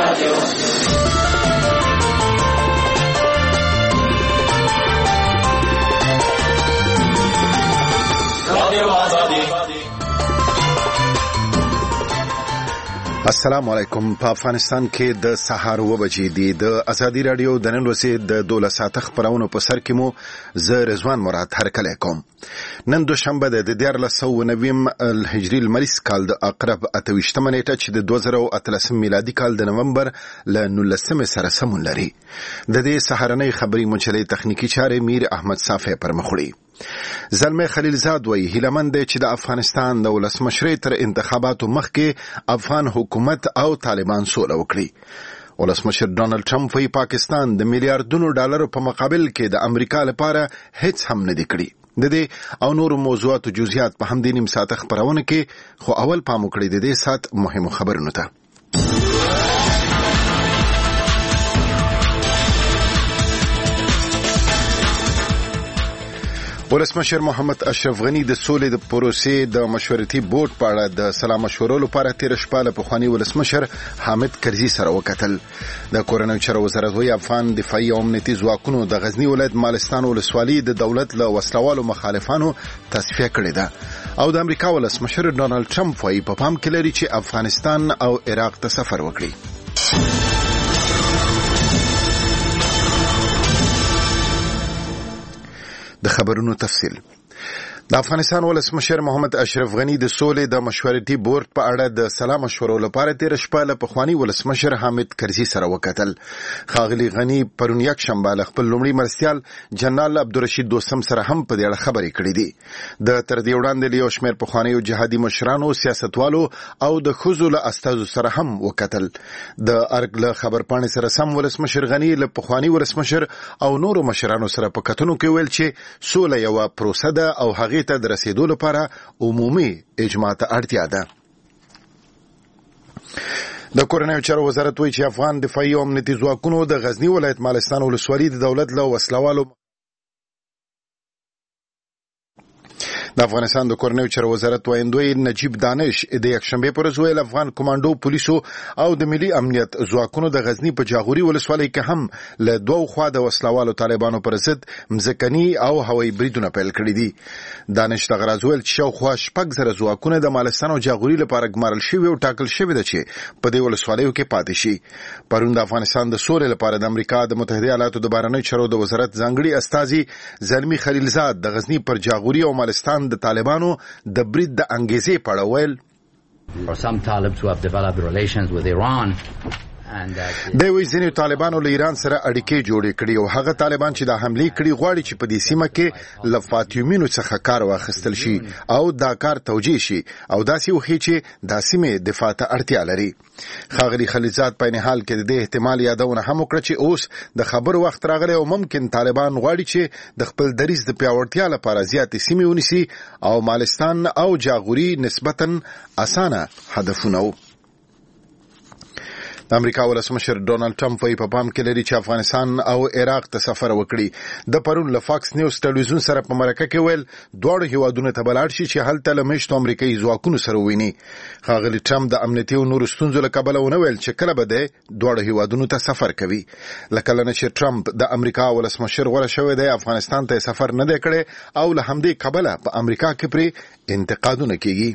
السلام علیکم. په افغانستان کې د سهار 9 بجې دي. د ازادي رادیو د نن ورځې د 12 ساعت خبرونو په سر کې مو زه رضوان مراد هرکلی کوم. نن دوشنبه د 1490 الهجري المریض کال د اقرب 28 نیټه چې د 2013 میلادي کال د نومبر ل 19 سره سمون لري. د دې سهارنۍ خبري مجلې تخنیکی چارې میر احمد صافی پر مخړي. زلمه خلیلزاد وی هیلمند چې د افغانستان د ولسمشرۍ تر انتخاباتو مخکې افغان حکومت او طالبان سوله وکړي. ولسمشر ډونالد ټرمپ په پاکستان د میلیارډونو ډالرو په مقابل کې د امریکا لپاره هیڅ هم نه دی کړی. د دې او نور موضوعات او جزئیات په همدې نیم ساعت خبرونه کې خو اول پام وکړئ د دې سات مهمو خبرونو ته. ولسمشر محمد اشرف غنی د سولې د پروسې د مشورتي بورډ په اړه د سلام مشورو لپاره تیر شپه له پخوانی ولسمشر حامد کرزي سره وکتل. د کورنۍ چارو وزارت وی افغان دفاعي او امنیتي ځواکونو د غزنی ولایت مالستان ولسوالۍ د دولت له وسلوالو مخالفانو تصفیه کړې ده. او د امریکا ولسمشر ډونالد ټرمپ وی په پام کې لري چې افغانستان او عراق ته سفر وکړي. د خبرونو تفصیل. د افغانستان ولسمشر محمد اشرف غنی د سولې د مشورتي بورډ په اړه د سلام مشورو لپاره تیر شپه له پخوانی ولسمشر حامد کرزي سره وکتل. ښاغلي غنی پرون یک شنبه له خپل لومړي مرستیال جنرال عبدالرشید دوستم سره هم په دې اړه خبرې کړې دي. د تر دې وړاندې له یو شمېر پخوانیو جهادي مشرانو، سیاستوالو او د ښځو له استازو سره هم وکتل. د ارګ له خبرپاڼې سره سم ولسمشر غنی له پخوانی ولسمشر او نورو مشرانو سره په کتنو کې ویل چې سوله یوه پروسه ده او هغې ته د رسیدو لپاره عمومي اجماع ته اړتیا ده. د کورنۍ چارو وزارت وایي چې افغان دفاعي او امنیتي ځواکونو د غزنی ولایت مالستان ولسوالۍ د دولت له وسلوالو د افغانستان د کورنۍ چارو وزارت وایندوی نجیب دانش د یکشنبه پر ورځ ویل افغان کمانډو پولیسو او د ملي امنیت ځواکونو د غزنی په جاغوري ولسوالۍ کې هم له دوه خوا د وسلوالو طالبانو پر ضد مځکني او هوایي بریدونه پیل کړي دي. دانش د غراز ویل چې شاوخوا 6,000 ځواکونه د مالستان او جاغوري لپاره ګمارل شوي او ټاکل شوي ده چې په دې ولسوالیو کې پاتې شي. پرون د افغانستان د سولې لپاره د امریکا د متحده ایالاتو د بهرنیو چارو د وزارت ځانګړي استازي زلمی خلیلزاد د غزنی پر جاغوري او مالستان د طالبانو د برید د انګیزې په اړه ویل. Some Talibs who have developed relations with Iran. د وی ځینې طالبانو له ایران سره اړیکې جوړې کړې او هغه طالبان چې د حملې کړي غواړي چې په دې سیمه کې له فاطمیینو څخه کار واخیستل شي او دا کار توجیه شي او داسې وخی چې د سیمې دفاع ته اړتیا لري. ښاغلي خلیلزاد په حال کې د دې احتمال یادونه هم وکړه چې اوس د خبرو وخت راغلی او ممکن طالبان غواړي چې د خپل دریځ د پیاوړتیا لپاره زیاتې سیمې ونیسي او مالستان او جاغوري نسبتاً اسانه هدفونه وو. د امریکا ولسمشر ډونالد ټرمپ په پام کې لري چې افغانستان او عراق ته سفر وکړي. د پرون له فاکس نیوز ټلویزیون سره په مرکه کې ویل دواړو هیوادونو ته بلاړ شي چې هلته له میشتو امریکایي ځواکونو سره وویني. ښاغلي ټرمپ د امنیتي او نورو ستونزو له کبله ونه ویل چې کله به دی دواړو هیوادونو ته سفر کوي. له کله نه چې ټرمپ د امریکا ولسمشر غوره شوی دی افغانستان ته سفر نه دی کړی او له همدې کبله په امریکا کې پرې انتقادونه کیږي.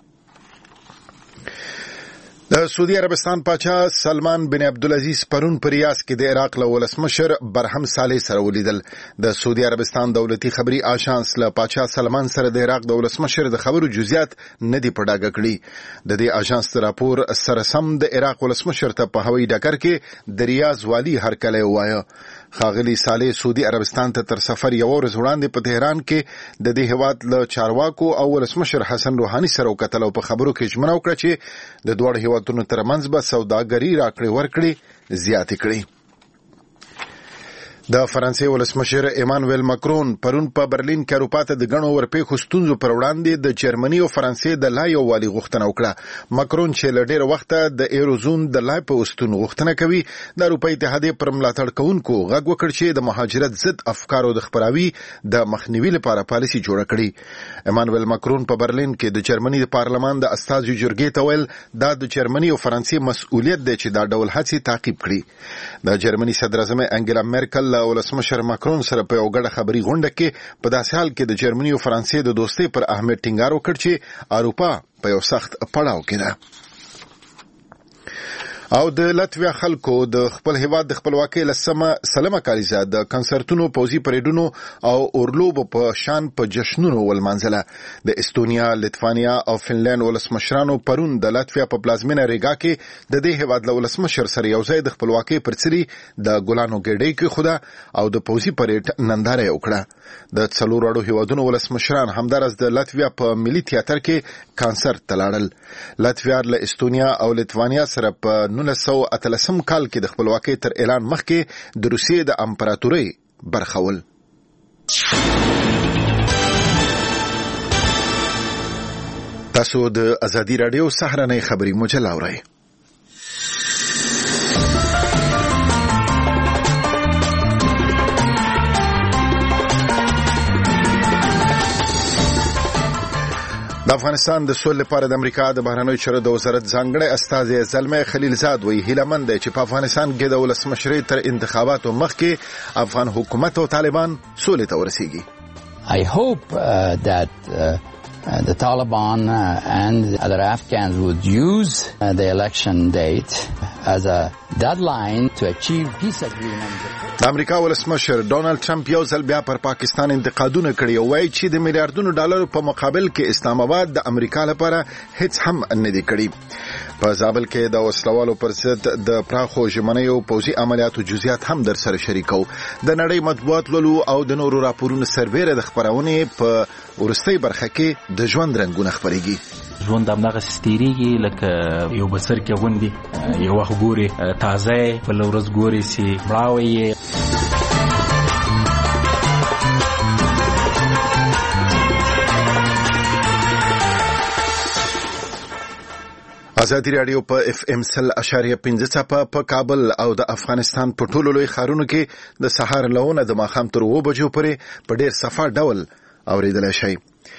د سعودي عربستان پاچا سلمان بن عبدالعزیز پرون په ریاض کې د عراق له ولسمشر برهم صالح سره ولیدل. د سعودي عربستان دولتي خبري آژانس له پاچا سلمان سره د عراق د ولسمشر د خبرو جزئیات نه دی په ډاګه کړي. د دې آژانس راپور سره سم د عراق ولسمشر ته په هوایي ډګر کې د ریاض والی هرکلی ووایه. ښاغلي صالح سعودي عربستان ته تر سفر یو ورځ وړاندې په تهران کې د دې هیواد له چارواکو او ولسمشر حسن روحاني سره وکتل او په خبرو کې ژمنه وکړه چې د دواړو هیوادونو ترمنځ به سوداګري راکړې ورکړې زیاتې کړي. د فرانسې ولسمشر ایمانویل ماکرون پرون په برلین کې اروپا ته د غنو ورپېښو ستونزو پر وړاندې د جرمني او فرانسې د لا یووالي غوښتنه وکړه. ماکرون چې له ډېره وخته د ایروزون د لا په وستون غوښتنه کوي، د اروپا اتحادیې پر ملاتړ کوونکو غږ وکړ چې د مهاجرت ضد افکارو د خپراوي د مخنیوي لپاره پالیسي جوړه کړي. ایمانویل ماکرون په برلین کې د جرمني د پارلمان د استازو جرګې ته ویل دا د جرمني او فرانسې مسؤلیت دی چې دا ډول هڅې تعقیب کړي. د جرمني صدر اعظم انګلا مرکل ولسمشر ماکرون سره په یو ګډه خبري غونډه کې په داسې حال کې د جرمني او فرانسې د دوستۍ پر اهمیت ټینګار وکړ چې اروپا په یو سخت پړاو کې ده. او د لاتویا خلکو د خپل هیواد د خپلواکۍ سلمه کالیزه د کنسرتونو، پوزي پریډونو او اورلوبو په شان په جشنونو ولمانځله. د استونیا، لیتوانیا او فنلند ولسمشرانو پرون د لاتویا په پلازمینه ریګا کې د دې هیواد له ولسمشر سره یو ځای د خپلواکۍ پر څلي د ګلانو ګډۍ کې خوده او د پوزي پریډ ننداره وکړه. د څلور اړو هیوادونو ولسمشران همدارس د لاتویا په ملي تیاتر کې کنسرت ته لاړل. لاتویا له استونیا او لیتوانیا سره په 1983 کال کې د خپلواکۍ تر اعلان مخکې د روسیې د امپراتورۍ برخه ول. تاسو د ازادي رادیو سهارنۍ خبري مجله اورئ. د افغانستان د سولې لپاره د امریکا د بهرنیو چارو د وزارت ځانګړی استازی زلمه خلیلزاد وایي هیلهمند دی چې په افغانستان کې د ولسمشرۍ تر انتخاباتو مخکې افغان حکومت او طالبان سولې ته ورسیږي. I hope that the Taliban and other Afghans would use the election date as a deadline to achieve peace agreement. د امریکا ولسمشر ډونالد ټرمپ یو ځل بیا پر پاکستان انتقادونه کړي او وایي چې د میلیارډونو ډالرو په مقابل کې اسلام آباد د امریکا لپاره هیڅ هم نه دی کړی. په زابل کې د وسلوالو پر ضد د پراخو ژمنیو پوځي عملیاتو جزئیات هم در سره شریکو. د نړۍ مطبوعات لولو او د نورو راپورونو سربېره د خبرونې په ورستۍ برخه کې د ژوند رنګونه خبرېږي. ژوند همدغه ستیریږي لکه یو بسر کې غوندي، یو وخت ګوري تازه، بل ورځ ګوري چې مړاوی. ازادي رادیو په اف ام 100.5 څپه په کابل او د افغانستان په ټولو لوی ښارونو کې د سهار لهونه د ماښام تر 2 بجو پورې په ډیر صفا ډول اوریدلای شي.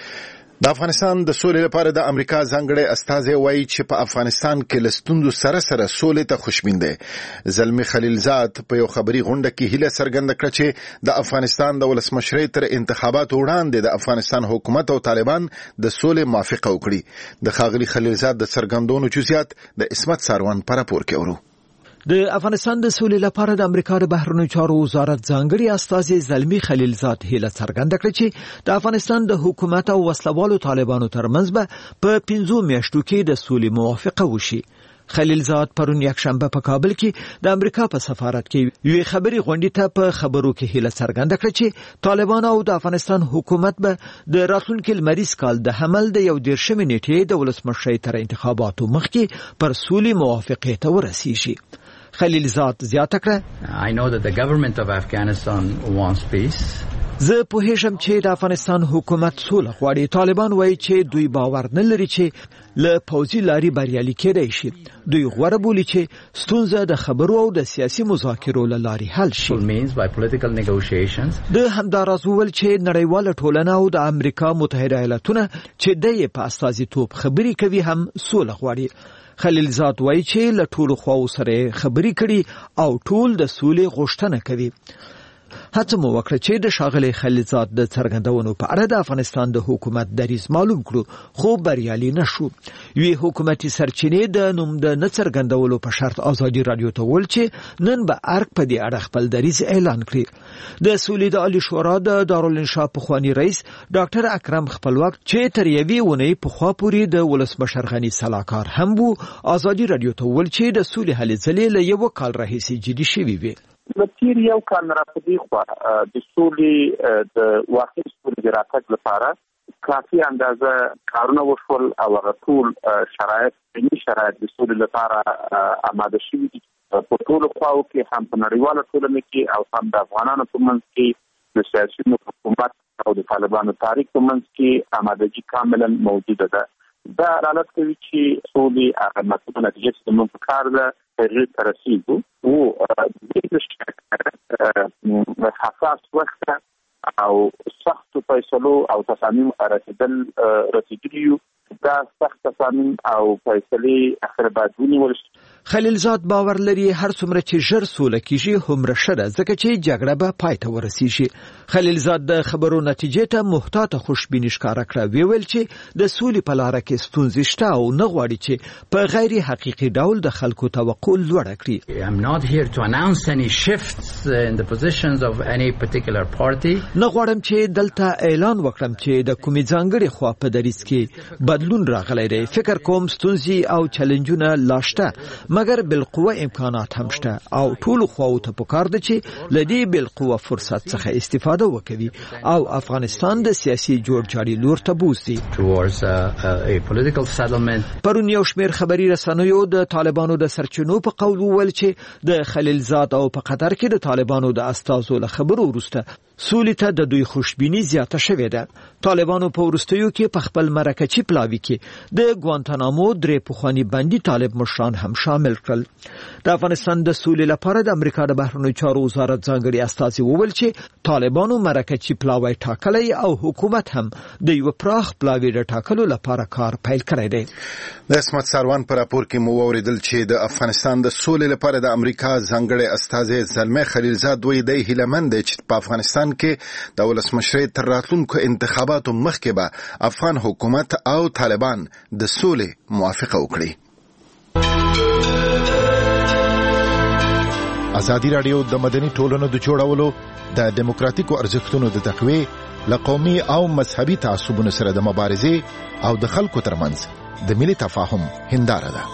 د افغانستان د سولې لپاره د امریکا ځانګړی استازی وایي چې په افغانستان کې له ستونزو سره سولې ته خوشبین دی. زلمي خلیلزاد په یو خبري غونډه کې هیله څرګنده کړه چې د افغانستان د ولسمشرۍ تر انتخاباتو وړاندې د افغانستان حکومت او طالبان د سولې موافقه وکړي. د ښاغلي خلیلزاد د څرګندونو جزئیات د عصمت ساروان په راپور کې اورو. د افغانستان د سولې لپاره د امریکا د بهرنیو چارو وزارت ځانګړي استازی زلمي خلیلزاد هیله څرګنده کړه چې د افغانستان د حکومت او وسلوالو طالبانو ترمنځ به په 5 میاشتو کې د سولې موافقه وشي. خلیلزاد پرون یکشنبه په کابل کې د امریکا په سفارت کې یو خبري غونډې ته په خبرو کې هیله څرګنده کړه چې طالبان او د افغانستان حکومت به د راتلونکي لمریز کال د حمل د 11 نیټې د ولسمشرۍ تر انتخاباتو مخکې پر سولې موافقه ته ورسیږي. خلیلزاد زیاته کړه I know that the government of Afghanistan wants peace. زه پوهیږم چې د افغانستان حکومت سوله غواړي. طالبان وایي چې دوی باور نه لري چې له پوځي لاري بریالي کېدای شي. دوی غوړه بولي چې ستونزه د خبرو او د سیاسي مذاکرو له لارې حل شي. By political negotiations. د همداراز وویل چې نړیواله ټولنه او د امریکا متحده ایالاتونه چې د په استازیتوب خبري کوي هم سوله غواړي. خلیلزاد وایي چې له ټولو خواو سره خبري کړي او ټول د سولې غوښتنه کوي. هڅه مو وکړه چې د ښاغلي خلیلزاد د څرګندونو په اړه د افغانستان د حکومت دریځ معلوم کړو، خو بریالي نشو. یوې حکومتي سرچینې د نوم د نه څرګندولو په شرط ازادي رادیو ته وویل چې نن به ارګ په دې اړه خپل دریځ اعلان کړي. د سولې د عالی شورا د دارالانشا پخوانی رئیس ډاکټر اکرم خپلواک چې تر یوې اونۍ پخوا پورې د ولسمشر غني سلاکار هم وو، ازادي رادیو ته وویل چې د سولې هلې ځلې له یو کال راهیسې جدي شوي وي. تیر یو کال راپدې خو د سولې د واقعي سولې راتګ لپاره کافي اندازه کارونه وشول او ټول شرایط د سولې لپاره آماده شوي دي. په ټولو خواو کې هم په نړیواله ټولنه کې او هم د افغانانو په منځ کې د سیاسي حکومت او د طالبانو تحریک په منځ کې آمادګي کاملا موجوده ده. دا حالت کوي چې سولې هغه نتیجه چې موږ په کار ده هغې ته رسېږو او د حساس وخت او سختو فیصلو او تصامیم رسېدلي یو. دا سخت تصامیم او فیصلې اخر باید ونیول شي. خلیلزاد باور لري هر څومره چې ژر سوله کیږي هومره ښه ده، ځکه چې جګړه به پای ته ورسیږي. خلیلزاد د خبرو نتیجې ته محتاطه خوشبیني ښکاره کړه. ویل چې د سولې په لاره کې ستونزې شته او نه غواړي چې په غیر حقیقي ډول د خلکو توقع لوړه کړي. I'm not here to announce any shifts in the positions of any particular party. نه غواړم چې دلته اعلان وکړم چې د کومې ځانګړې خوا په دریځ کې بدلون راغلی دی. فکر کوم ستونزې او چیلنجونه لا شته، مګر بالقوه امکانات هم شته او ټول خواو ته پکار ده چې لدی بالقوه فرصت څخه استفاده وکړي او افغانستان د سیاسي جوړجاړي لور ته بوځي. پرون یو شمېر خبري رسنیو د طالبانو د سرچینو په قول وویل چې د خلیلزاد او په قطر کې د طالبانو د استازو له خبرو وروسته سولې ته د دوی خوشبینی زیاته شوې ده. طالبانو په وروستیو کې په خپل مرکچی پلاوي کې د ګوانتانامو درې پخوانی بندي طالب مشران هم شامل کړل. د افغانستان د سولې لپاره د امریکا د بهرنیو چارو وزارت ځانګړي استازي وویل چې طالبانو مرکچی پلاوی ټاکلی او حکومت هم د یو پراخ پلاوی د ټاکلو لپاره کار پیل کړی دی. د اسمت ساروان پر راپور کې مو اوریدل چې د افغانستان د سولې لپاره د امریکا ځانګړي استازي زلمه خلیلزاد وایي د هیلمن دی چې په افغانستان کې د ولسمشرۍ تر راتلونکو انتخاباتو مخکې به افغان حکومت او طالبان د سولې موافقه وکړي. ازادي راډیو د مدني ټولنو د جوړولو د دیموکراتیکو ارزښتونو د تقویې له قومي او مذهبي تعصبونو سره د مبارزې او د خلکو ترمنځ د ملي تفاهم هنداره ده.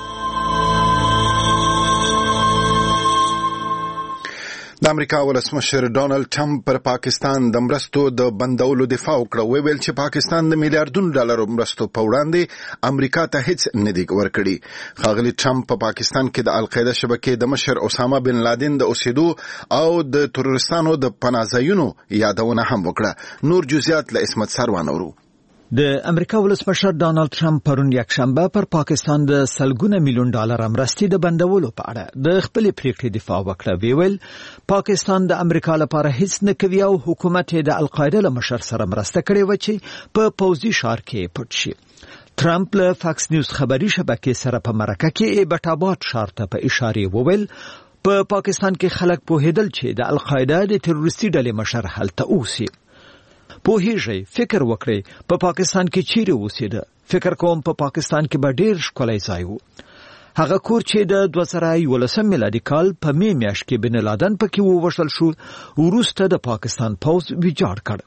د امریکا ولسمشر ډونالد ټرمپ پر پاکستان د مرستو د بندولو دفاع وکړه. ویل چې پاکستان د میلیارډونو ډالرو مرستو په وړاندې امریکا ته هیڅ نه دی ورکړي. ښاغلي ټرمپ په پاکستان کې د القاعده شبکې د مشر اسامه بن لادن د اوسېدو او د تروریستانو د پناهځایونو یادونه هم وکړه. نور جزئیات له اسمت ساروان اورو. د امریکا ولسمشر ډانلډ ټرمپ پرون یکشنبه پر پاکستان د سلګونه میلیون ډالر مرستې د بندولو په اړه د خپل پریکړې دفاع وکړه. ویل پاکستان د امریکا لپاره هیڅ نه کوي او حکومت د القاعده له مشر سره مرسته کړې و چې په پوځي ښار کې پټ شي. ټرمپ له فاکس نیوز خبري شبکې سره په مرکه کې ایبټ آباد ښار ته په اشاره وویل په پاکستان کې خلک پوهېدل چې د القاعده د تروریستي ډلې مشر هلته اوسي. پوهیږئ فکر وکړئ په پاکستان کې چیرې اوسېده. فکر کوم په پاکستان کې به ډېر ښکلی ځای و. هغه کور چې د 2011 میلادي کال په می میاشت کې بن لادن پکې ووژل شو وروسته د پاکستان پوځ ویجاړ کړ.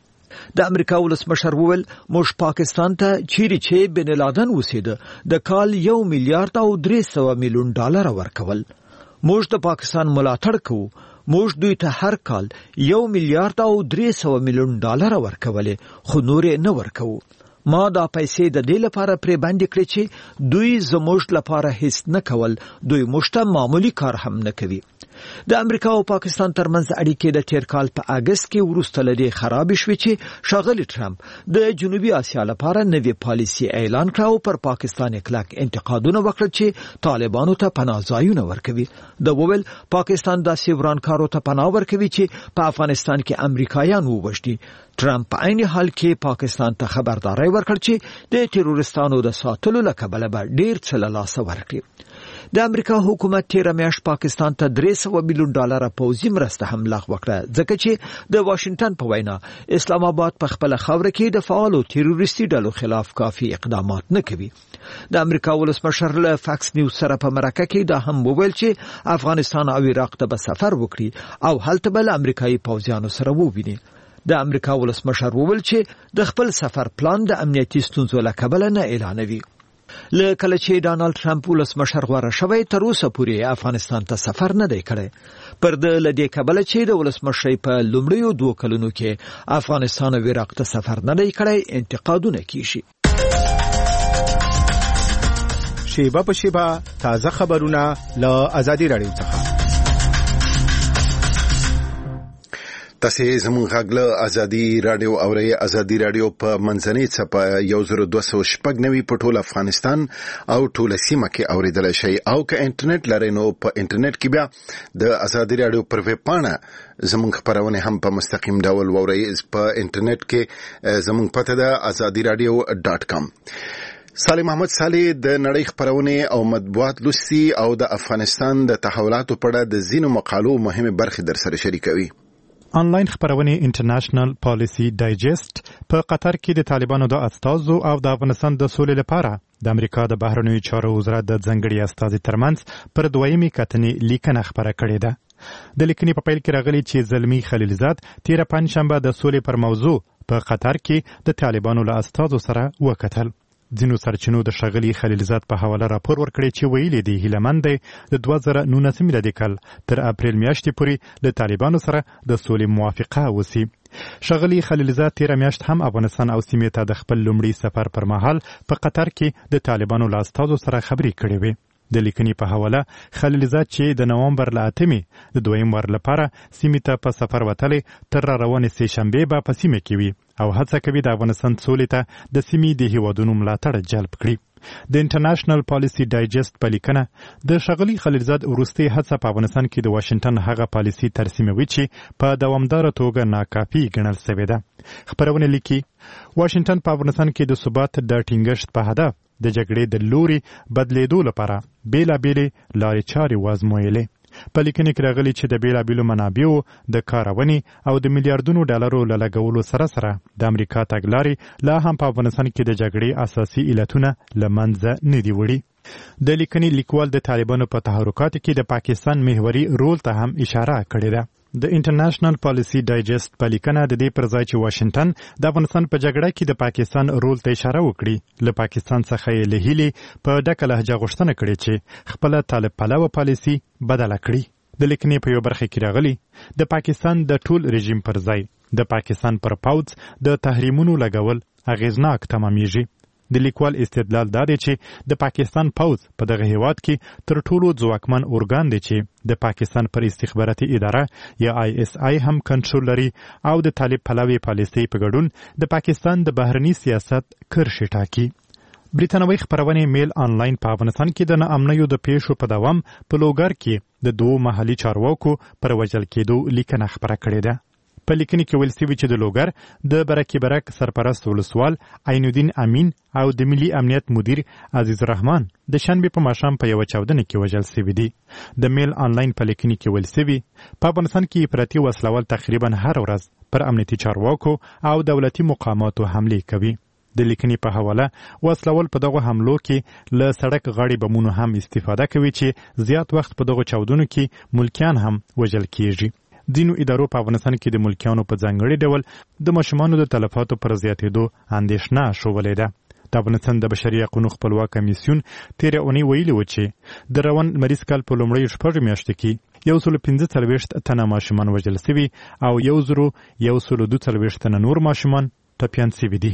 د امریکا ولسمشر وویل موږ پاکستان ته چیرې چې بن لادن اوسېده د کال 1 میلیارډ او 300 میلیون ډالر ورکول. موږ د پاکستان ملاتړ کوو. موږ دوی ته هر کال 1 میلیارډ او 300 میلیون ډالر ورکولې خو نور نه ورکوو. ما دا پیسې د دې لپاره پرې باندې کړې چې دوی زموږ لپاره هیڅ نه کول. دوی موږ ته معمولی کار هم نه کوي. د امریکا او پاکستان ترمنځ اړیکې د تیر کال په اگست کې وروسته لدې خراب شوې چې ښاغلي ټرمپ د جنوبي اسیا لپاره نوې پالیسي اعلان کړه او پر پاکستان کلک انتقادونه وکړل چې طالبانو ته پناه ځایونه ورکوي. د وویل پاکستان داسې ورانکارو ته پناه ورکوي چې په افغانستان کې امریکایان ووژني. ټرمپ په عین حال کې پاکستان ته خبرداري ورکړ چې د تروریستانو د ساتلو له کبله به ډیر څه له لاسه ورکړي. د امریکا حکومت تیر میاشت پاکستان ته 300 میلیون ډالر پوځي مرسته هم لغوه کړه ځکه چې د واشنگټن په وینا اسلام آباد په خپل خاوره کې د فعالو تروریستي ډلو خلاف کافي اقدامات نه کوي. د امریکا ولسمشر له فاکس نیوز سره په مرکه کې دا هم وویل چې افغانستان او عراق ته به سفر وکړي او هلته به امریکایي پوځیانو سره وویني. د امریکا ولسمشر وویل چې د خپل سفر پلان د امنیتي ستونزو له کبله نه اعلانوي. له کله چې ډانلډ ټرمپ ولسمشر غوړه شوی تر اوسه پورې افغانستان ته سفر نه دی کړی. پر د لدې کبله چې د ولسمشر په لومړیو 2 کلونو کې افغانستان او عراق ته سفر نه دی کړی انتقادونه کیږي. شیبه په شیبه تازه خبرونه له آزادي رادیو څخه. تاسو زموږ غږ له آزادي رادیو اورئ. آزادي رادیو په منځنۍ څپه 1290 په ټول افغانستان او ټول سیمه کې اوریدل شي، او که انټرنیټ لرئ نو په انټرنیټ کې بیا د آزادي رادیو پر ویب پاڼه زموږ خبرونه هم په مستقیم ډول وورئ. په انټرنیټ کې زموږ پته ده azadiradio.com. صالح محمد صالح د نړۍ خبرونه او مطبوعات لوستي او د افغانستان د تحولاتو په اړه د ځینو مقالو مهمه برخې در سره شریکوي. آنلاین خبرونه انټرنیشنل پالیسی ډایجست په قطر کې د طالبانو د استازو او د افغانستان د سولې لپاره د امریکا د بهرنیو چارو وزارت د ځنګړي استازي ترمنځ پر دویمې کتنې لیکنه خبره کړې ده. د لیکنې په پیل کې راغلي چې زلمی خلیلزاد تیره پنځشنبه د سولې پر موضوع په قطر کې د طالبانو له استازو سره وکتل. ځینو سرچینو د ښاغلي خلیلزاد په حواله راپور ورکړی چې ویلي دی هیلهمند دی د 2019 میلادي کال تر اپریل میاشتې پورې له طالبانو سره د سولې موافقه وسی. ښاغلي خلیلزاد تیره میاشت هم افغانستان او سیمې ته د خپل لومړي سفر پر مهال په قطر کې د طالبانو له استازو سره خبرې کړې وې. د لیکنې په حواله خلیلزاد چې د نومبر له 8 د دویم وار لپاره سیمې ته په سفر وتلی تر روانې سې شنبې به په سیمه کې وي او هڅه کوي د افغانستان سولې ته د سیمې د هیوادونو ملاتړ جلب کړي. د انټرنیشنل پالیسی ډایجست په لیکنه د ښاغلي خلیلزاد وروستۍ هڅه په افغانستان کې د واشنگټن هغه پالیسی ترسیموي چې په دوامداره توګه ناکافي ګڼل شوې ده. خبرونه لیکي واشنگټن په افغانستان کې د ثبات د ټینګښت په هدف د جګړې د لوري بدلیدو لپاره بیلابېلې لارې چارې وازمویلې. په لیکنه کې راغلي چې د بیلابېلو منابعو د کارونې او د میلیارډونو ډالرو له لګولو سره سره د امریکا تګلارې لا هم په افغانستان کې د جګړې اساسي علتونه له منځه نه دي وړي. د لیکنې لیکوال د طالبانو په تحرکاتو کې د پاکستان محوري رول ته هم اشاره کړې ده. د انټرنیشنل پالیسی ډایجست په لیکنه د دې پر ځای چې واشنگټن د افغانستان په جګړه کې د پاکستان رول ته اشاره وکړي، له پاکستان څخه یې له هیلې په ډکه لهجه غوښتنه کړې چې خپله طالب پلوه پالیسي بدله کړي. د لیکنې په یو برخه کې راغلي د پاکستان د ټول رژیم پر ځای د پاکستان پر پوځ د تحریمونو لګول اغیزناک تمامیږي. د لیکوال استدلال دا دی چې د پاکستان پوځ په دغه هیواد کې تر ټولو ځواکمن ارګان دی چې د پاکستان پر استخباراتي اداره یا ISI هم کنټرول لري او د طالب پلوي پالیسۍ په ګډون د پاکستان د بهرني سیاست کرښې ټاکي. بریتانوي خبرونه میل آنلاین په افغانستان کې د ناامنیو د پیښو په دوام په لوګر کې د دوه محلي چارواکو پر وژل کېدو لیکنه خبره کړې ده. په لیکنه کې ویل شوي چې د لوګر د برکې برک سرپرست ولسوال عین الدین امین او د ملي امنیت مدیر عزیز الرحمن د شنبې په ماښام په یو چاودنه کې وژل شوي دي. د میل آنلاین په لیکنه کې ویل شوي په افغانستان کې افراطي وسلوال تقریبا هر ورځ پر امنیتي چارواکو او دولتي مقاماتو حمله کوي. د لیکنې په حواله وسلوال په دغه حملو کې له سړک غاړې بمونو هم استفاده کوي چې زیات وخت په دغه چاودنو کې ملکیان هم وژل کیږي. ځینو ادارو په افغانستان کې د ملکیانو په ځانګړي ډول د ماشومانو د تلفاتو پر زیاتېدو اندېښنه شولې ده. د افغانستان د بشري حقوقو خپلواک کمیسیون تېره اونۍ ویلي و چې د روان لمریز کال په لومړیو 6 میاشتو کې 145 تنه ماشومان وژل شوي او 142 تنه نور ماشومان ټپیان شوي دي.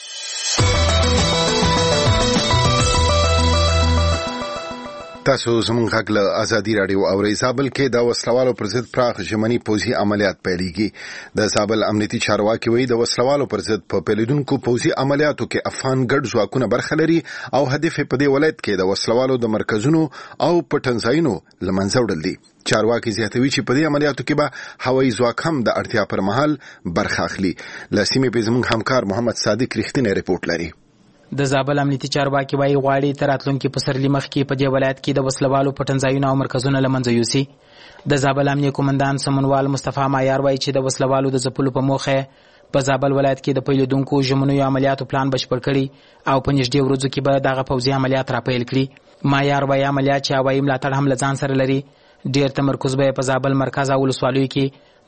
تاسو زموږ غږ له آزادي رادیو اورئ. زابل کې د وسلوالو پر ضد پراخ ژمني پوځي عملیات پیلېږي. د زابل امنیتي چارواکي وایي د وسلوالو پر ضد په پیلېدونکو پوځي عملیاتو کې افغان ګډ ځواکونه برخه لري او هدف په دې ولایت کې د وسلوالو د مرکزونو او پټنځایونو له منځه وړل دي. چارواکي زیاتوي چې په دې عملیاتو کې به هوایي ځواک هم د اړتیا پر مهال برخه اخلي. له سیمې په زموږ همکار محمد صادق رښتینی رپورټ لري. د زابل امنیتي چارواکي وايي غواړي تر راتلونکي پسرلي مخ کې په دې ولایت کې د وسلوالو پټنځایونه او مرکزونه له منځه یوسي. د زابل امنیه قومندان سمونوال مصطفی مایار وايي چې د وسلوالو د ځپلو په موخه په زابل ولایت کې د پیلېدونکو ژمنیو عملیاتو پلان بشپړ کړي او په نږدې ورځو کې به دغه پوځي عملیات راپیل کړي. مایار وايي عملیات چې هوایي ملاتړ هم له ځان سره لري. ډېر تمرکز به په زابل مرکز او ولسوالیو کې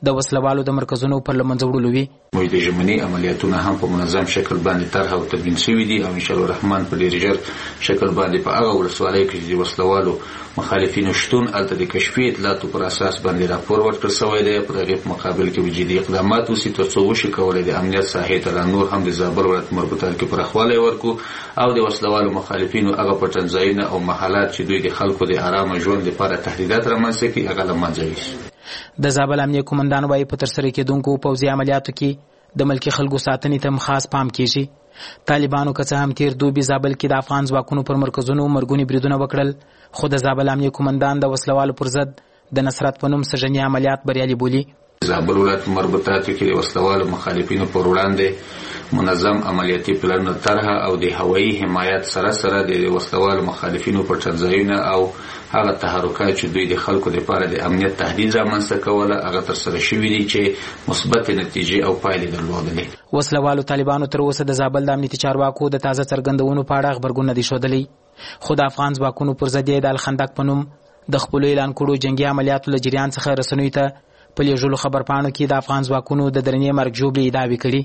د وسلوالو د مرکزونو پر لمنځه وړلو وي. موږ د ژمني عملیاتونه هم په منظم شکل باندې طرح او تدوین شوي دي او ان شاء الله الرحمن په ډیر ژر شکل باندې په هغه ولسوالۍ کې چې وسلوالو مخالفینو شتون الته د کشفي اطلاعاتو پر اساس باندې راپور ورکړل شوی دی. په هغه مقابل کې جدي اقدامات وشي ترڅو وشي کولای د امنیت ساحې ته نور هم د زابل ولایت مربوطه کې پرخواله ورکو او د وسلوالو مخالفینو هغه پټنځایونه او محلات چې دوی د خلکو د آرام ژوند لپاره تهدیدات رامنځته کوي هغه له منځه یوسي. د زابل امنیه قومندان وايي په ترسره کېدونکو پوځي عملیاتو کې د ملکي خلکو ساتنې ته خاص پام کیږي. طالبانو که څه هم تیر دوبي زابل کې د افغان ځواکونو پر مرکزونو مرګونی بریدونه وکړل خو د زابل امنیه قومندان د وسلوالو پر ضد د نصرت په نوم سژني عملیات بریالي بولي. زابل ولایت مربوطاتو کې د وسلوالو مخالفینو پر وړاندې منظم عملیاتي پلانونه طرح او د هوایي حمایت سره د وسلوالو مخالفینو پر ځایونه او هغه تحرکات چې دوی د خلکو لپاره د امنیت تهدید رامنځته کوله هغه ترسره شوي دي چې مثبت نتیجې او پایلې درلودلې. وسلوالو طالبانو تر اوسه د زابل د امنیتي چارواکو د تازه څرګندونو په اړه خبرګون نه دي ښودلی خو د افغان ځواکونو پر ضد یې د الخندق په نوم د خپلو اعلان کړو جنګي عملیاتو له جریان څخه رسنیو ته په لیږلو خبرپاڼو کې د افغان ځواکونو د درنې مرګ ژوبلې ادعاوې کړي.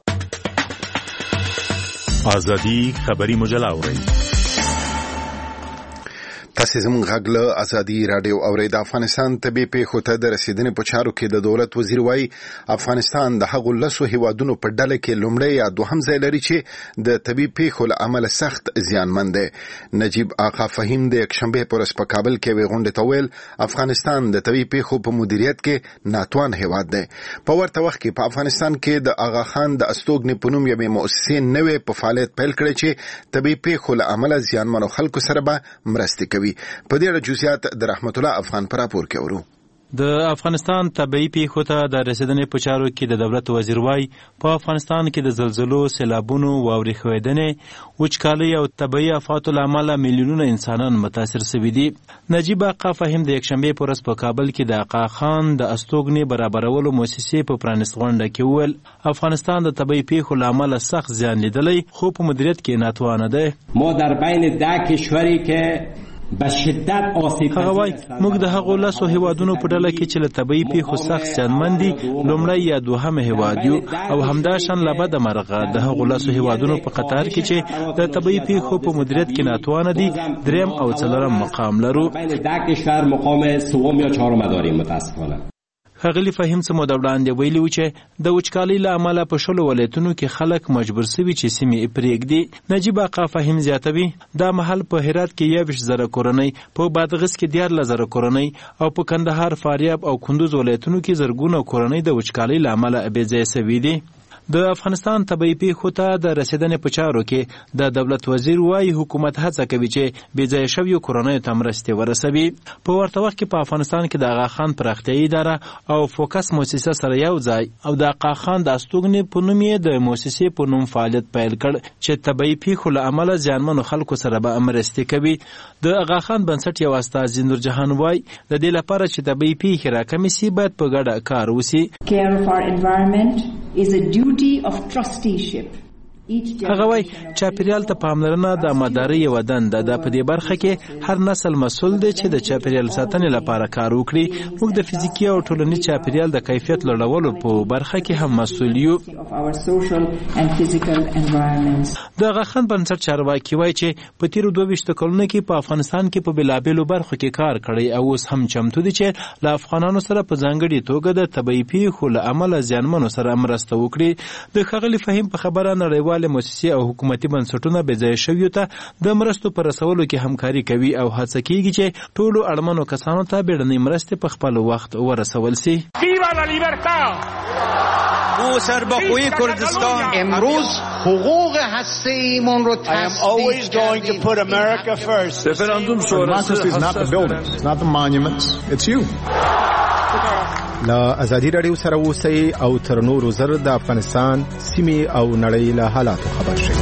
ازادي خبري مجله اورئ. تاسو زموږ غږ له ازادي رادیو اورئ. د افغانستان طبي پیښو ته د رسیدنې په چارو کې د دولت وزیر وایي افغانستان د هغو لسو هیوادونو په ډله کې لومړی یا دوهم ځای لري چې د طبي پیښو له امله سخت زیانمن دی. نجیب آقا فهیم د یکشنبې په ورځ په کابل کې یوې غونډې ته ویل افغانستان د طبي پیښو په مدیریت کې ناتوان هیواد دی. په ورته وخت کې په افغانستان کې د آغا خان د استوګنې په نوم یوې مؤسسې نوې په فعالیت پیل کړی چې طبي پیښو له امله زیانمنو خلکو سره به مرستې کوي. په دې اړه جزئیات د رحمت الله افغان پر راپور کې اورو. د افغانستان طبي پیښو ته د رسیدنې په چارو کې د دولت وزیر وایي په افغانستان کې د زلزلو، سیلابونو، واورې ښویدنې، وچکالۍ او طبیعي آفاتو له امله میلیونونه انسانان متاثر شوي دي. نجیب آقا فهیم د یکشنبې په ورځ په کابل کې د آقا خان د استوګنې برابرولو مؤسسې په پرانیست غونډه کې وویل افغانستان د طبیعي پیښو له امله سخت زیان لیدلی خو په مدیریت کې ناتوانه دی. ما در بین 10 کشوری که هغه وایي موږ د هغو لسو هیوادونو په ډله کې چې له طبیعي پیښو سخت زیانمن دي لومړی یا دوهم هیواد یو او همداشان له بده مرغه د هغو لسو هیوادونو په قطار کې چې د طبیعي پیښو په مدیریت کې ناتوانه دي دریم او څلورم مقام لرو. ښاغلي فهیم څه موده وړاندې ویلي و چې د وچکالۍ له امله په شلو ولایتونو کې خلک مجبور سوي چې سیمې پرېږدي. نجیب آقا فهیم زیاتوي دا مهال په هرات کې 21,000 کورنۍ، په بادغیس کې 14,000 کورنۍ او په کندهار، فاریاب او کندوز ولایتونو کې زرګونه کورنۍ د وچکالۍ له امله بې ځایه سوي دي. د افغانستان طبیعي پیښو ته د رسیدنې په چارو کې د دولت وزیر وایي حکومت هڅه کوي چې بې ځایه شویو کورنیو ته مرستې ورسوي. په ورته وخت کې په افغانستان کې د آغا خان پراختیایي اداره او فوکس مؤسسه سره یو ځای او د آغا خان د استوګنې په نوم یې د مؤسسې په نوم فعالیت پیل کړ چې طبیعي پیښو له امله زیانمنو خلکو سره به مرستې کوي. د آغا خان بنسټ یو استازي نور جهان وایي د دې لپاره چې طبیعي پیښې راکمې سي باید په ګډه کار وشي. is a duty of trusteeship. هغه وایي چاپیریال ته پاملرنه د امادارۍ یوه دنده ده. په دې برخه کې هر نسل مسؤل دی چې د چاپیریال ساتنې لپاره کار وکړي. موږ د فزیکي او ټولنیز چاپیریال د کیفیت لوړولو په برخه کې هم مسؤل یو. د آغا خان بنسټ چارواکي وایي چې په تیرو 22 کلونو کې په افغانستان کې په بېلابېلو برخو کې کار کړی او اوس هم چمتو دي چې له افغانانو سره په ځانګړې توګه د طبیعي پیښو له امله زیانمنو سره مرسته وکړي. د ښاغلي فهیم په خبره نړیوال مؤسسې او حکومتي بنسټونه بې ځایه شویو ته د مرستو په رسولو کې همکاري کوي او هڅه کیږي چې ټولو اړمنو کسانو ته بیړنۍ مرستې په خپل وخت ورسول سي. سرباخوی کردستان امروز حقوق هسته‌ایمون رو always going to put America first. Referendum sonrası is not the buildings, it's not the monuments, it's you. لا ازادي رادیو سره اوسئ او تر نورو زر د افغانستان سیمې او نړۍ له حالاتو خبر شئ.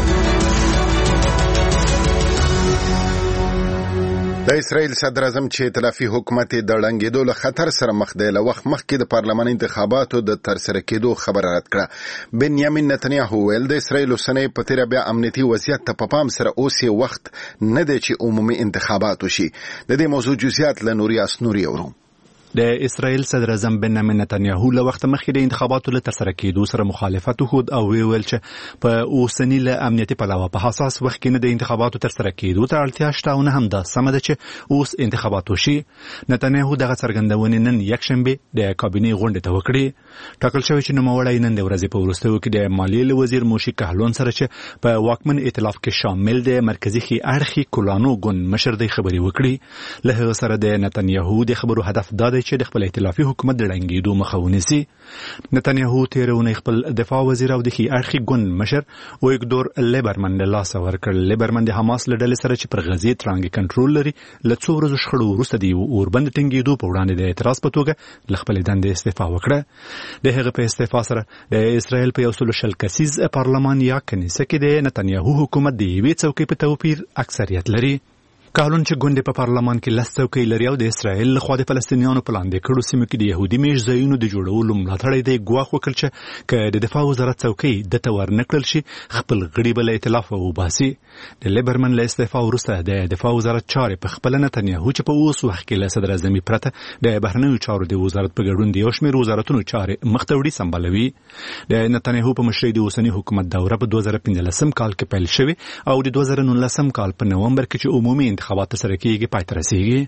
د اسرائیل صدر اعظم چې ائتلافي حکومت د ړنګېدو له خطر سره مخ دی له وخت مخکې د پارلماني انتخاباتو د ترسره کېدو خبره رد کړه. بنیامین نتنیاهو ویل د اسرائیل اوسنۍ په تیره بیا امنیتي وضعیت ته په پام سره اوس یې وخت نه دی چې عمومي انتخابات وشي. د دې موضوع جزئیات له نوریاس نوري اورو. د اسرائیل صدر اعظم بنیامین نتنیاهو له وخت مخکې د انتخاباتو له ترسره کېدو سره مخالفت وښود او ویل چې په اوسني له امنیتي پلوه په حساس وخت کې نه د انتخاباتو ترسره کېدو ته اړتیا شته او نه هم دا سمه ده چې اوس انتخابات وشي. نتنیاهو دغه څرګندونې نن یکشنبه د کابینې غونډې ته وکړې. ټاکل شوی چې نوموړی نن د ورځې په وروستیو کې د مالیې وزیر موشي کهلون سره چې په واکمن ائتلاف کې شامل د مرکزي ښي اړخي کولانو ګوند مشر دی خبرې وکړي. له هغه سره د نتنیاهو د خبرو هدف دا دی چې د خپل ائتلافي حکومت د ړنګېدو مخه ونیسي. نتنیاهو تېره اونۍ خپل دفاع وزیر او د ښي اړخي ګوند مشر ویګدور لیبرمن له لاسه ورکړ. لیبرمن د حماس له ډلې سره چې پر غزې ترانګې کنټرول لري له څو ورځو شخړو وروسته د اوربند ټینګېدو په وړاندې د اعتراض په توګه له خپلې دندې استعفا وکړه. د هغه په استعفا سره د اسرائیل په 100 کسیز پارلمان یا کنیسه کې د نتنیاهو حکومت د یوې څوکۍ په توپیر اکثریت لري. کهلون چې ګوند په پارلمان کې 10 څوکۍ لري او د اسرائیل لخوا د فلسطینیانو په لاندې کړو سیمو کې د يهودي میش ځایونو د جوړولو ملاتړ دی ګواښ وکړ چې که د دفاع وزارت څوکۍ د تور نکړل شي خپل غړي بل ائتلاف وباسي. د لیبرمن له استعفا وروسته د دفاع وزارت چارې په خپل نتنیاهو چې په اوس وخت کې له صدر اعظم پرته د بهرنیو چارو د وزارت په ګډون د یو شمېر وزارتونو چارې مخته وړي سمبالوي. د نتنیاهو په مشرۍ د اوسني حکومت دوره په 2015 کال کې پیل شوې او د 2019 کال په نومبر کې چې عمومي انتخابات سره کېږي پای ته رسیږي.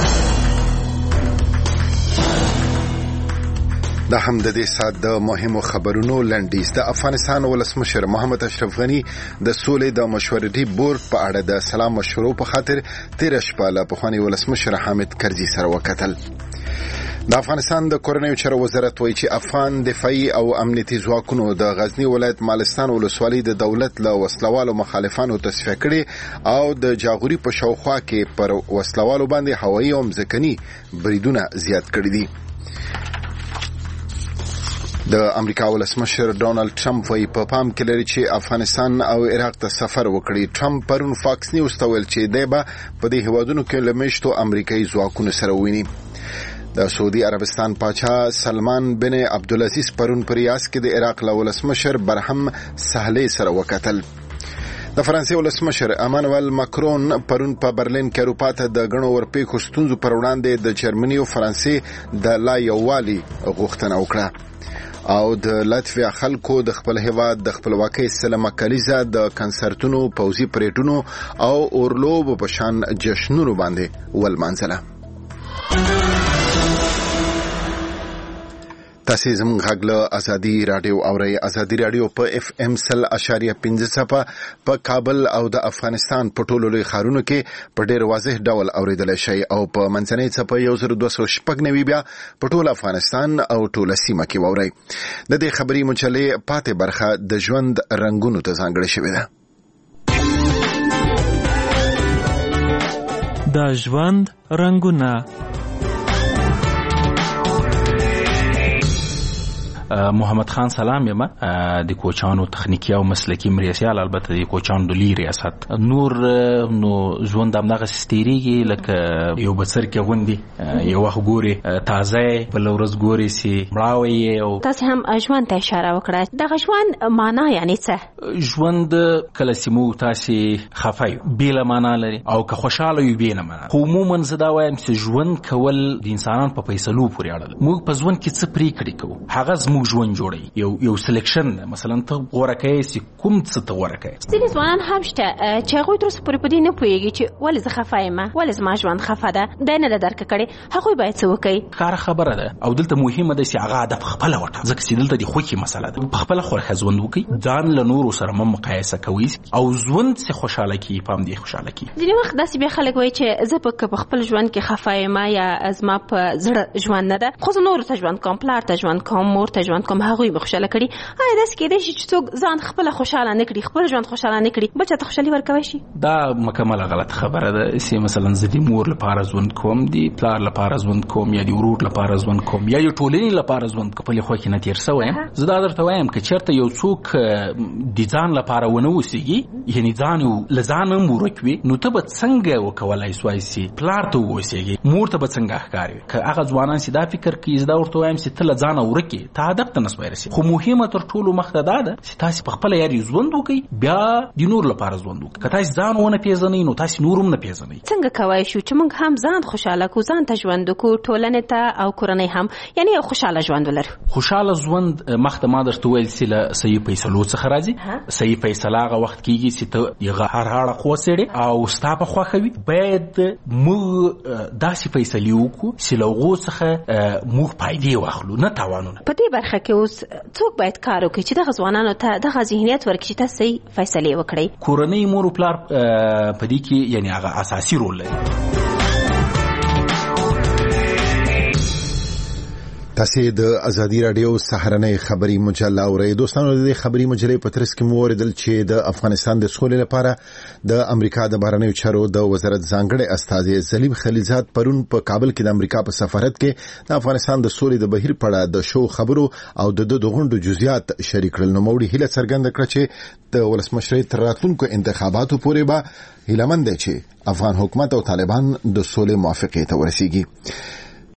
دا هم د دې سات د مهمو خبرونو لنډیز. د افغانستان ولسمشر محمد اشرف غنی د سولې د مشورتي بورډ په اړه د سلام مشورو په خاطر 13 شپه له پخوانی ولسمشر حامد کرزي سره وکتل. د افغانستان د کورنیو چارو وزارت وایي چې افغان دفاعي او امنیتي ځواکونو د غزنی ولایت مالستان ولسوالۍ د دولت له وسلوالو مخالفانو تصفیه کړي او د جاغوري په شاوخوا کې پر وسلوالو باندې هوایي او ځمکني بریدونه زیات کړي دي. د امریکا ولسمشر ډونالد ټرمپ وايي په پام کې لري چې افغانستان او عراق ته سفر وکړي. ټرمپ پرون فاکس نیوز ته ویل چې دی به په دې هیوادونو کې له میشتو امریکایي ځواکونو سره وویني. د سعودي عربستان پاچا سلمان بن عبدالعزیز پرون په ریاض کې د عراق له ولسمشر برهم صالح سره وکتل. د فرانسې ولسمشر امانوئل ماکرون پرون په برلین کې اروپا ته د غنو ورپېښو ستونزو پر وړاندې د جرمني او فرانسې د لا یووالي غوښتنه وکړه او د لاتویا خلکو د خپل هیواد د خپلواکۍ سلمه کلیزه د کنسرتونو، پوزي پریټونو او اورلوب په شان جشنونو باندې ولمانځله. تاسو زموږ غږ له ازادي رادیو اورئ. ازادي رادیو په FM 100.5 په کابل او د افغانستان په ټولو لوی ښارونو کې په ډېر واضح ډول اوریدل شي او په منځنۍ څپه 1290 بیا په ټول افغانستان او ټول سیمه کې ووري. د دې خبري مجلې پاتې برخه د ژوند رنگونو ته ځانګړې شوې ده. د ژوند رنگونه. محمد خان سلام یم د کوچانو تخنیکی او مسلکی مریسیال، البته د کوچانو د لی ریاست نور نو ژوند دغه ستیریږي لکه یو بڅر کې غوندي یو وخت ګوري تازه بل ورځ ګوري سي مراوي. او تاسو هم ژوند ته اشاره وکړه. دغه ژوند معنا یعنی څه؟ ژوند کله سیمو تاسو خفای بیل معنا لري او که خوشاله وي بینه معنا. عموما زدا وایم چې ژوند کول د انسانانو په فیصلو پورې اړه لري. موږ په ژوند کې څه پریکړې کوو هغه ژوند جوړي. یو سلیکشن مثلا ته غوړه کوي چې کوم څه ته غوړه کوي. ځینې ځوانان هم شته چې هغوی تر اوسه پورې په دې نه پوهېږي چې ولې زه خفه یم، ولې زما ژوند خفه ده، دی نه ده درک کړې. هغوی باید څه وکړي؟ کار خبره ده او دلته مهمه ده چې هغه هدف خپله وټاکي، ځکه چې دلته د خوښۍ مسله ده. په خپله خوښه ژوند وکړي، ځان له نورو سره مه مقایسه کوي او ژوند څه خوشحاله کړي په همدې خوشحاله کړي. ځینې وخت داسې بیا خلک وایي چې زه په خپل ژوند کې خفه یم یا زما په زړه ژوند نه ده، خو زه نورو ته ژوند کوم، پلار ته ژوند کوم، مور ته ژوند کوم، هغوی به خوشاله کړي. آیا داسې کېدای شي چې څوک ځان خپل خوشاله نه کړي، خپل ژوند خوشاله نه کړي، بل چاته خوشالي ورکوي شي؟ دا مکمله غلط خبره ده. چې مثلا زه د مور لپاره ژوند کوم، د پلار لپاره ژوند کوم، یا د ورور لپاره ژوند کوم، یا د ټولنې لپاره ژوند کوم، په خو کې نه تیر سوی یم. زه دا درته وایم که چېرته یو څوک د ځان لپاره ونه اوسېږي، یعنې ځان له ځان هم ورک وي، نو ته به څنګه وکولای سوای چې پلار ته واوسېږي، مور ته به څنګه ښکاري؟ که هغه ځوانان چې دا فکر کوي، زه دا ورته وایم چې ته له ځانه ورک یې، ته هدف ته نسوي رسي. خو مهمه تر ټولو مخته ده چې تاسو په خپل یاري ژوند وکړئ، بیا د نور لپاره ژوند وکړئ. که تاسو ځان ونه پیژنئ نو تاسو نور هم نه پیژنئ. څنګه کوای شو چې موږ هم ځان خوشاله کو، ځان ته ژوند وکړو، ټولنې ته او کورنۍ هم، یعنی یو خوشاله ژوند ولرو؟ خوشاله ژوند مخته ما درته ویل چې له صحیح فیصلو څخه راځي. صحیح فیصله هغه وخت کیږي چې ته یغه هر هاړه خوسېړې او ستا په خوښه وي. باید موږ داسې فیصلې وکړو چې له هغو څخه موږ فایدې واخلو، نه تاوانونه. په دې برخه کې اوس څوک باید کار وکړي چې دغه ځوانانو ته دغه ذهنیت ورکړي چې تاسو صحیح فیصلې وکړئ؟ کورنۍ مور او پلار په دې کې یعنی هغه اساسي رول لري. تاسو د ازادي رادیو سهارنۍ خبري مجله اورئ. دوستانو د خبري مجلې په ترڅ کې مو اوریدل چې د افغانستان د سولې لپاره د امریکا د بهرنیو چارو د وزارت ځانګړي استازي زلیب خلیلزاد پرون په کابل کې د امریکا په سفارت کې د افغانستان د سولې د بهیر په اړه د شو خبرو او د غونډو جزئیات شریک کړل. نو موړي هیله څرګنده کړه چې د ولسمشرۍ تر راتلونکو انتخاباتو پورې به هیلمند دي چې افغان حکومت او طالبان د سولې موافقې ته ورسیږي.